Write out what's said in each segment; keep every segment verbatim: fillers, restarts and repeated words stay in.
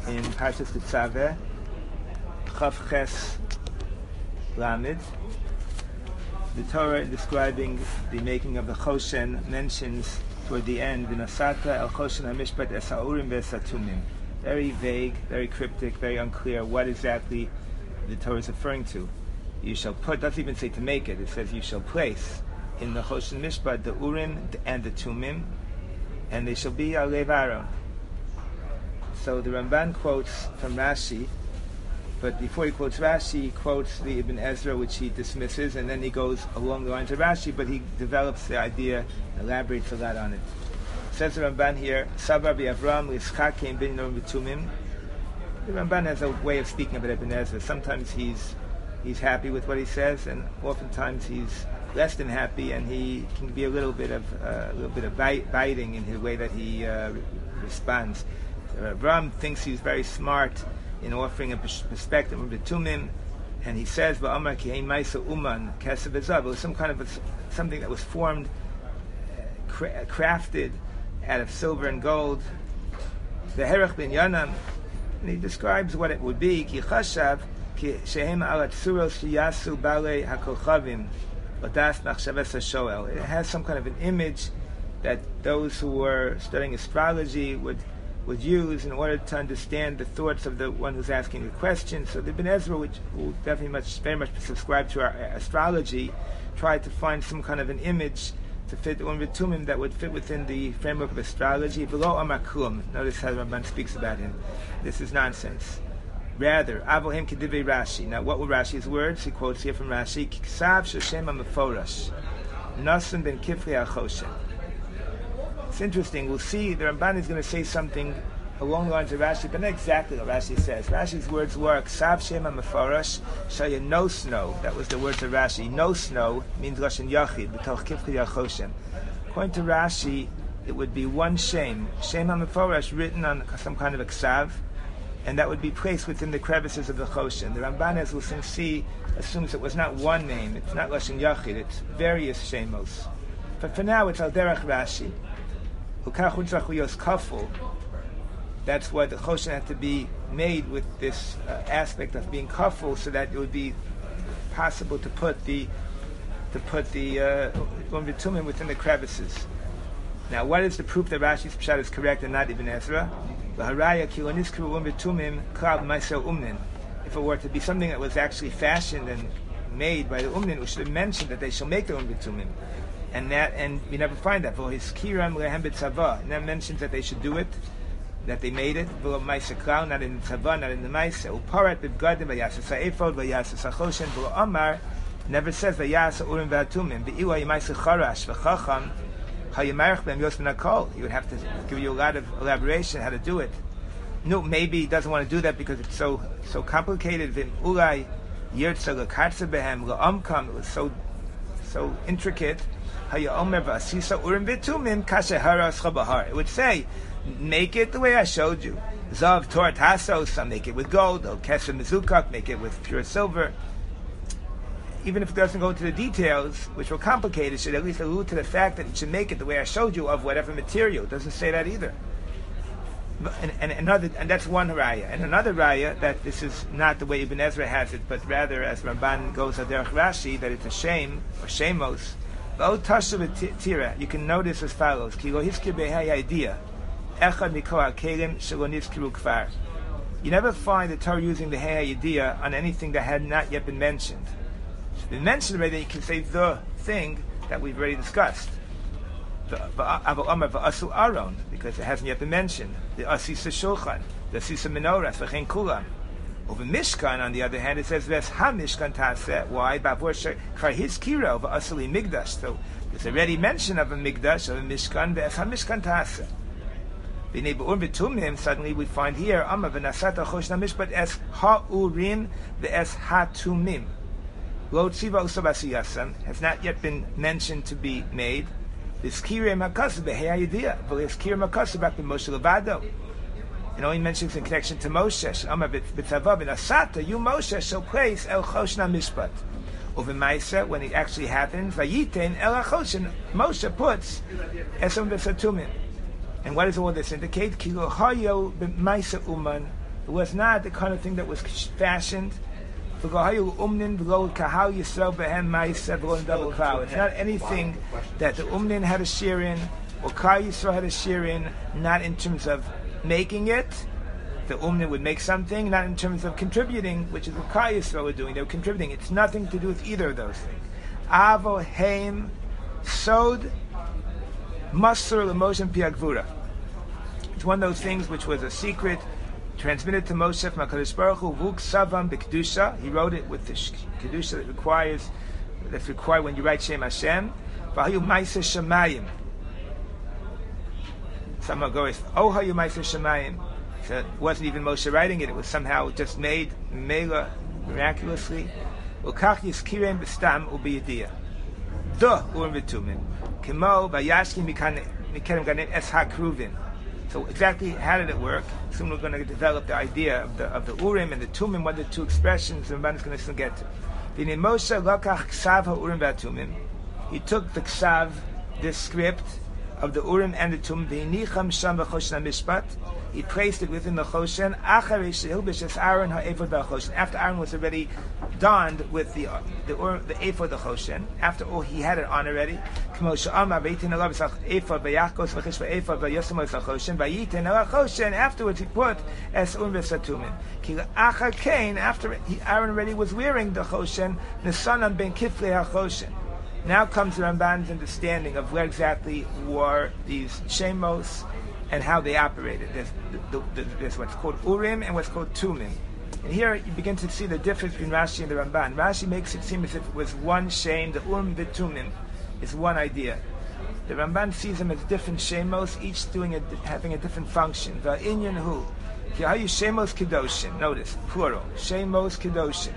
in Parshas Tetzaveh, Chav Ches Lamed. The Torah describing the making of the Choshen mentions toward the end, V'nasata el Choshen HaMishpat es ha'urim v'es ha'tumim. Very vague, very cryptic, very unclear what exactly the Torah is referring to. You shall put, doesn't even say to make it, it says you shall place in the Choshen Mishpat the Urim and the Tumim, and they shall be Alev Aaron. So the Ramban quotes from Rashi, but before he quotes Rashi, he quotes the Ibn Ezra, which he dismisses, and then he goes along the lines of Rashi, but he develops the idea, elaborates a lot on it. Says the Ramban here, Sabar b'Avram l'Yitzchakim bin Urim v'Tumim. The Ramban has a way of speaking about Ibn Ezra. Sometimes he's he's happy with what he says, and oftentimes he's less than happy, and he can be a little bit of uh, a little bit of bite, biting in the way that he uh, re- responds. Avram thinks he's very smart in offering a perspective of the Tumim, and he says, "Va'amar ki hein ma'isa uman kesav ezav." It was some kind of a, something that was formed, uh, cra- crafted out of silver and gold. The Herach ben Yanam, and he describes what it would be. Ki chashav ki shehem al tzuros shiyasu balei hakochavim ladas machshavas hashoel. It has some kind of an image that those who were studying astrology would would use in order to understand the thoughts of the one who's asking the question. So the Ibn Ezra, which who definitely much, very much subscribe to our astrology, tried to find some kind of an image to fit Urim v'Tumim that would fit within the framework of astrology. Below Amakum, notice how the Ramban speaks about him. This is nonsense. Rather, Avohim Kedivei Rashi. Now, what were Rashi's words? He quotes here from Rashi: Ksav Shoshem HaMeforash, Nasan ben Kifri HaChoshen. It's interesting. We'll see the Ramban is going to say something along the lines of Rashi, but not exactly what Rashi says. Rashi's words were Ksav Shem HaMeforash Shaya No Snow. That was the words of Rashi. No Snow means Lashon Yachid. B'toch Kifchi Yachoshem. According to Rashi, it would be one Shem, Shem HaMeforash, written on some kind of a Ksav, and that would be placed within the crevices of the Choshen. The Ramban, as we'll soon see, assumes it was not one name. It's not Lashon Yachid. It's various Shemos. But for now, it's Al Derech Rashi. That's why the Choshen had to be made with this uh, aspect of being kaful, so that it would be possible to put the to put the Urim v'Tumim within the crevices. Now, what is the proof that Rashi's pshat is correct and not Ibn Ezra? If it were to be something that was actually fashioned and made by the Umnin, we should have mentioned that they shall make the Urim v'Tumim. And that, and we never find that. And that mentions that they should do it, that they made it. Not in the tzava, not in the maisa. Uparat b'bgadim v'yasas ha'efod v'yasas ha'choshen v'amar never says v'yasas urim v'atumim. V'iwa yimaisa charash v'chacham hayamarich b'em yos v'nakol. He would have to give you a lot of elaboration how to do it. No, maybe he doesn't want to do that because it's so so complicated. V'ulai yirtza l'kartza b'hem l'amkam. It was so so intricate. It would say, make it the way I showed you. Zav Torah Tasos, some make it with gold, or Kesher Mizukak, make it with pure silver. Even if it doesn't go into the details, which will complicate it, should at least allude to the fact that it should make it the way I showed you of whatever material. It doesn't say that either. And, and another, and that's one raya. And another raya, that this is not the way Ibn Ezra has it, but rather as Ramban goes at Derech Rashi, that it's a shame, or shemos. You can notice as follows: You never find the Torah using the Hey idea on anything that had not yet been mentioned. It's been mentioned already. You can say the thing that we've already discussed. Because it hasn't yet been mentioned. The Asisa Shulchan, the Asisa Menorah, V'chein Kulam. Over Mishkan, on the other hand, it says Ves Ha Mishkan Taseh. Why? Bavor Kar His Kira of Asali Migdash. So there's already mention of a Migdash, of a Mishkan, Ves Ha Mishkan Taseh. B'nei B'urim v'Tumim, suddenly we find here Amma v'Nasata Choshna Mishpat Es Ha Urim V'es Ha Tumim. Lo Tziva Usabasi Yasam has not yet been mentioned to be made. This Kirei Makaseh B'Hei Hayidiyah. V'les Kirei Makaseh B'Ak B'Moshe Levado. It only mentions in connection to Moshe. Amar b'tzava b'nasata, you Moshe shall place El Choshna Mishpat. Over Maisa, when it actually happens, Vayiten El HaChoshen, Moshe puts Esam v'Satumim. And what does all this indicate? Kilo Hayo b'Maisa Uman It was not the kind of thing that was fashioned. It's not anything that the Umnin had a share in, or Klal Yisrael had a share in, not in terms of making it. The Umnin would make something, not in terms of contributing, which is what Klal Yisrael were doing. They were contributing. It's nothing to do with either of those things. Avo, Heim, Sod, Masur, L'Moshe, Piagvura. It's one of those things which was a secret transmitted to Moshe from HaKadosh Baruch Hu, Vuk Savam B'Kedusha. He wrote it with the Kedusha that requires, that's required when you write Shem Hashem. V'hayu Maisa Shemayim. Somehow goes, Oh Hayu Maisa Shemayim. So it wasn't even Moshe writing it, it was somehow just made, mela, miraculously. Ukach Yizkirem B'Stam U'B'Yediyah. Duh Urim V'Tumim. Kimo V'Yashkim Mikerem Ganem Es HaKruvim. So exactly how did it work? Soon we're going to develop the idea of the of the Urim and the Tumim, what are the two expressions the Ramban is going to soon get to. V'nei Moshe lokach ksav ha'urim v'atumim. He took the ksav, this script of the Urim and the Tumim, v'inicham sham v'choshen ha'mishpat. He placed it within the Choshen. Acharei shehilbish es Aaron ha'ephod v'choshen. After Aaron was already donned with the the Urim, the ephod the Choshen. After all, he had it on already. K'mo she'amar v'yitin alav v'sach ephod v'yachkos v'chish v'ephod v'yosem v'sach Choshen v'yitin alav Choshen. Afterwards, he put es Urim v'satumim. Ki achar kain, after he, Aaron already was wearing the Choshen, nesanan ben kiflei ha'Choshen. Now comes the Ramban's understanding of where exactly were these shemos and how they operated. There's, the, the, there's what's called Urim and what's called Tumim. And here you begin to see the difference between Rashi and the Ramban. Rashi makes it seem as if it was one shem. The Urim v'Tumim is one idea. The Ramban sees them as different shemos, each doing a, having a different function. Va'inyan hu. Kihayu shemos kedoshim. Notice, plural. Shemos kedoshim.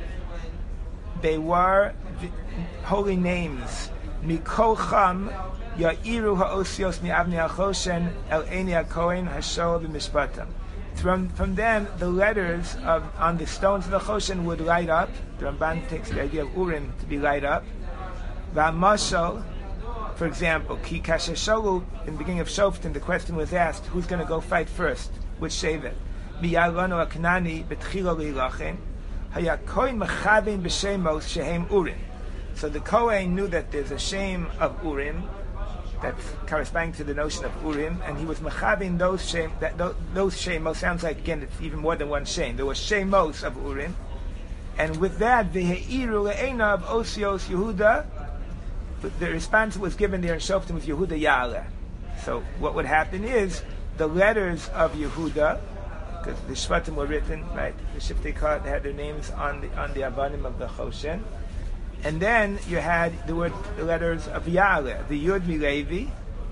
They were holy names. Mikol cham ya'iru ha'osios mi'avnei ha'choshen el eini ha'kohen ha'shol b'mishpatam. From from them, the letters of on the stones of the Choshen would light up. The Ramban takes the idea of Urim to be light up. Va'mashal, for example, ki kashesholu, in the beginning of Shoftim, the question was asked, who's going to go fight first? Which Shevet? Miyalonu ha'knani betchilo leilachem. Hayakoin mechavin b'shemos shehem Urim. So the Kohen knew that there's a shem of Urim that's corresponding to the notion of Urim, and he was mechavin those shem, that those, those shemos. Sounds like again it's even more than one shem. There were shemos of Urim, and with that v'heiru le'einav osios Yehuda. The response was given there in Shoftim with Yehuda Ya'aleh. So what would happen is the letters of Yehuda, because the Shvatim were written, right? The Shiftei Kar had their names on the on the Avanim of the Choshen. And then you had the word, the letters of Ya'aleh, the Yud Milevi,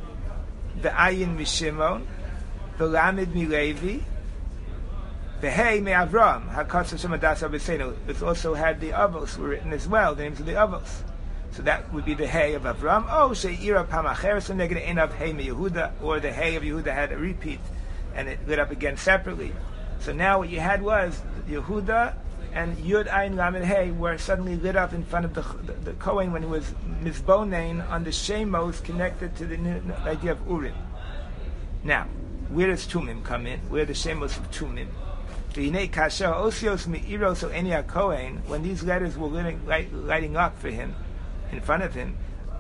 the Ayin Mishimon, the Lamed Milevi, the Hey Me'Avram, HaKatzah Shem Adas Avosenu. It also had the Avos were written as well, the names of the Avos. So that would be the Hey of Avram. Oh, She'ira Pamacheres Neged Ein of Hey Me Yehuda, or the Hey of Yehuda had a repeat, and it lit up again separately. So now what you had was Yehuda and Yud Ayin Lamed Hey were suddenly lit up in front of the the, the Kohen when he was Mizbonein on the Shemos connected to the new, new idea of Urim. Now, where does Tumim come in? Where are the Shemos of Tumim? V'hinei kasher osios mi'iros o eni HaKohen, when these letters were lighting, light, lighting up for him, in front of him,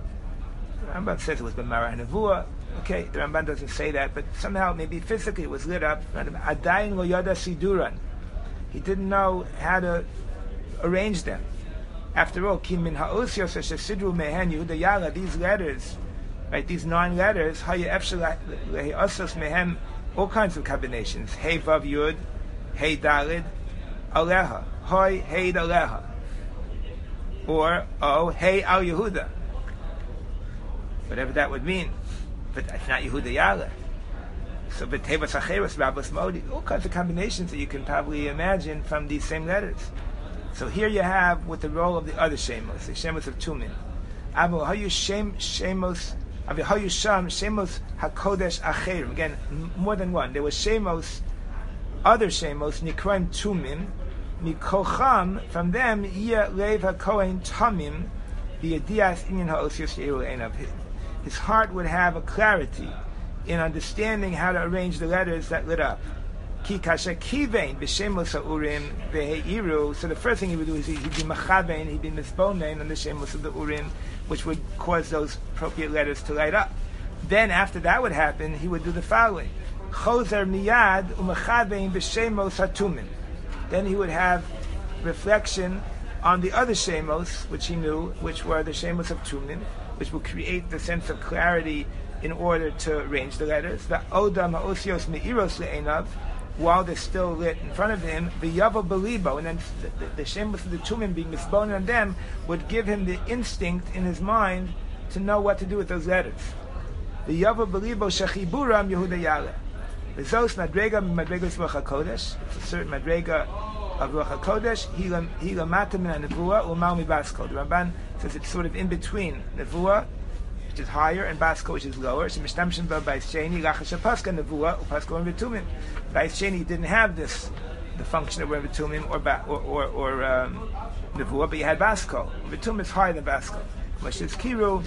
the Ramban says it was B'mara HaNevuah. Okay, the Ramban doesn't say that, but somehow, maybe physically, it was lit up in front of him. Adayin lo yada siduran. He didn't know how to arrange them. After all, Kim min ha'osios shesidru mehen Yehuda Ya'aleh, these letters, right, these nine letters, haya efshel le'osos mehem, all kinds of combinations. Hey Vav Yud, Hey Dalid, Aleha, Hoy Hey Aleha, or Oh Hey Al Yehuda, whatever that would mean. But it's not Yehuda Ya'aleh. So, but Tevas Acheres, Rabbos Modi, all kinds of combinations that you can probably imagine from these same letters. So here you have with the role of the other Shemos, the Shemos of Tumim. Abu Hayu Shem Shemos, Abu Hayu Sham Shemos Hakodesh Acherim. Again, more than one. There was Shemos, other Shemos, Nikroim Tumim, Mikocham. From them, Yeh Lev HaKohen Tamim, the Yedias Inyan HaOsios Yeru Einav. His heart would have a clarity in understanding how to arrange the letters that lit up. Ki kasha kivein b'shemos ha'urim v'he'iru. So the first thing he would do is he'd be machavein, he'd be misbonein on the shemos of the urim, which would cause those appropriate letters to light up. Then after that would happen, he would do the following: chozer miyad u'machavein b'shemos ha'tumim. Then he would have reflection on the other shemos, which he knew, which were the shemos of tumim, which would create the sense of clarity in order to arrange the letters. The odam ha'osios me'iros le'enav, while they're still lit in front of him, the yavo belibo, and then the, the, the shemos of the tumim being misboned on them would give him the instinct in his mind to know what to do with those letters. The yavo belibo shechiburam Yehuda Yaleh. The zos madrega madregas ruach hakodesh. It's a certain madrega of ruach hakodesh. He lamata min nevuah u'mal mibasko. The Ramban says it's sort of in between nevuah, which is higher, and basko, which is lower. So mishtamshin ba bais sheni lachash paska nevuah upasko and betumim. Bais sheni didn't have this, the function of betumim or ba, or or, or um, nevuah, but you had basko. Betumim is higher than basko. Moshe's kiru,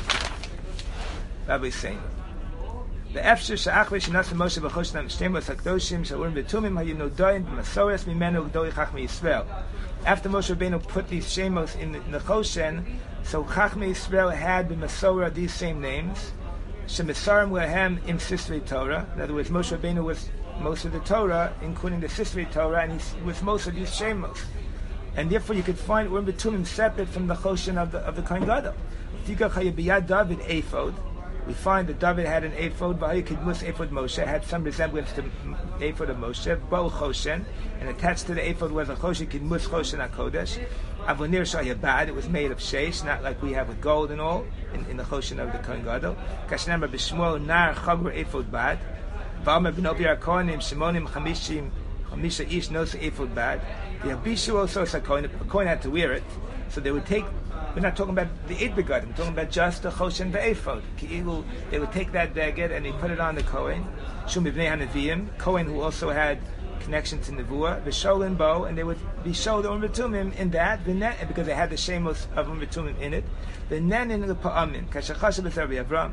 Rabbi saying. The efshir she'achli shenas Moshe b'choshnam shtemos hakdoshim she'urim betumim hayinodayin b'masores mimenu gdoli chachmei Yisrael. After Moshe Rabbeinu put these shemos in the, in the choshen, so chachmei Yisrael had b'masora these same names. Shemisarim lehem im Sisrei Torah. In other words, Moshe Rabbeinu was most of the Torah, including the Sisrei Torah, and he was most of these shemos. And therefore, you could find urim betumim separate from the choshen of the of the Kohen Gadol. Tika chayibiyad David ephod. We find that David had an ephod, V'hayikidmus ephod Moshe, had some resemblance to ephod of Moshe, Bo Choshen, and attached to the ephod was a Choshen Kidmus Choshen HaKodesh. Avonir Shayabad, it was made of sheish, not like we have with gold and all, in, in the Choshen of the Kohen Gadol. Kashnamar B'Shmuel Nar Chagur ephod Bad. V'Amar B'Nobi HaKohanim Shimonim Chamishim Chamisha Ish Nos ephod Bad. The Abishu also a Kohen, a Kohen had to wear it, so they would take. We're not talking about the eight begadim. We're talking about just the choshen ve'ephod. They would take that baguette and they put it on the Kohen. Shum ibnei hanaviyim, Kohen who also had connection to nevuah. V'sholin bo, and they would be showed the urim betumim in that. V'nen, because they had the shemos of urim betumim in it. V'nen in the pa'amin. Kashachasha b'therbi Avram.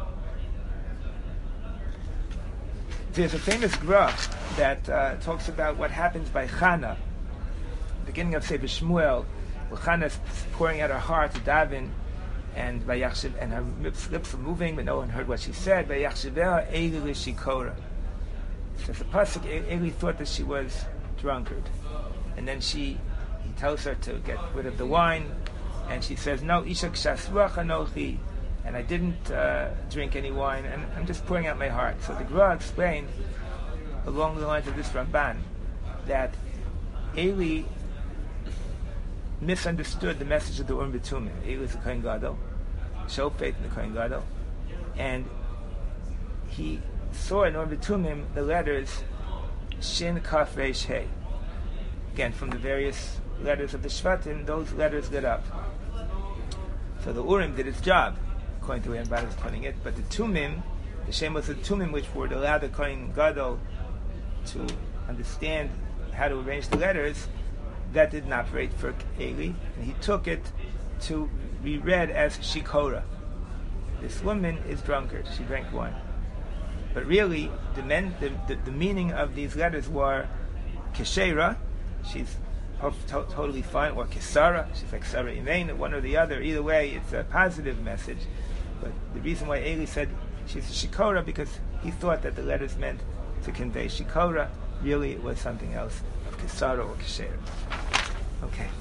There's a famous gra that uh, talks about what happens by Chana, beginning of Sefer Shmuel. Chana is pouring out her heart to daven, and and her lips, lips were moving, but no one heard what she said. Vayachshiveh Eli l'shikora. Says the pasuk, Eli thought that she was drunkard, and then she, he tells her to get rid of the wine, and she says, "No, isha k'shasruach anochi," and I didn't uh, drink any wine, and I'm just pouring out my heart. So the Gra explained along the lines of this Ramban that Eli misunderstood the message of the Urim Betumim. He was a Kohen Gadol, showed faith in the Kohen Gadol, and he saw in Urim Betumim the letters Shin Kaf Reish Hey. Again, from the various letters of the Shvatim, those letters lit up. So the Urim did its job, according to where Ramban is putting it, but the Tumim, the shemos of Tumim, which would allow the Kohen Gadol to understand how to arrange the letters, that didn't operate for Eli, and he took it to be read as Shikora. This woman is drunkard, she drank wine. But really, the, men, the, the, the meaning of these letters were Keshera, she's to- to- totally fine, or Kesara, she's like Sarah Imein, one or the other. Either way, it's a positive message. But the reason why Eli said she's a Shikora, because he thought that the letters meant to convey Shikora, really it was something else, of Kesara or Keshera. Okay.